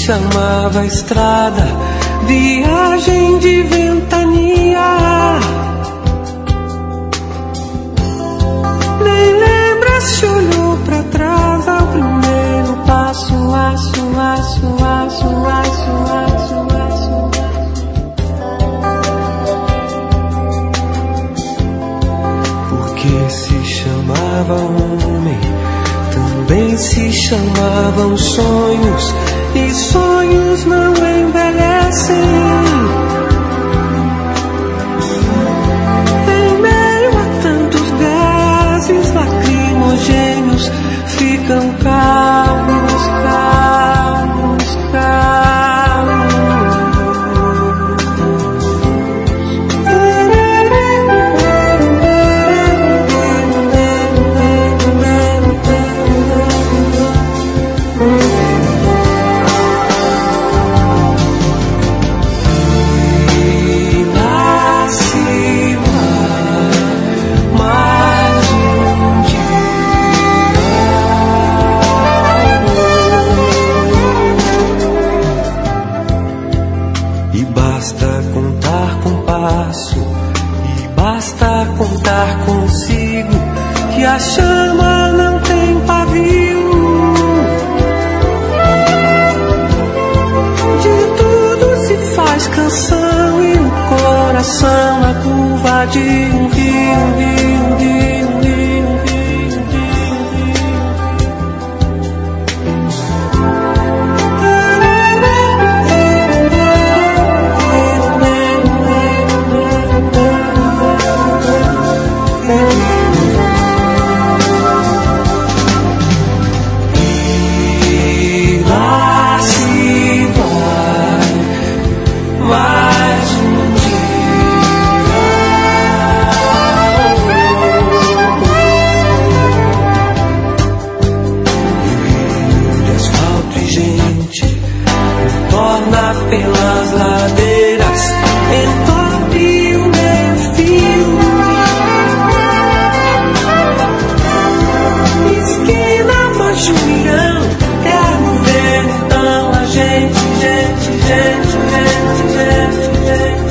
chamava estrada, viagem de ventania. Nem lembra se olhou pra trás ao primeiro passo, aço, aço, aço, aço, aço, aço. Porque se chamava homem, também se chamavam sonhos, e sonhos não envelhecem. Em meio a tantos gases lacrimogêneos, ficam calmos, calmos, calmos. Contar consigo que a chama não tem pavio. De tudo se faz canção e no coração a curva de um rio, um rio, um rio, um rio, um rio, um pelas ladeiras, entope o meu fio. Esquina Majumião, quero ver então a gente, gente, gente, gente, gente, gente,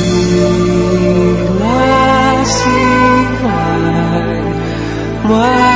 why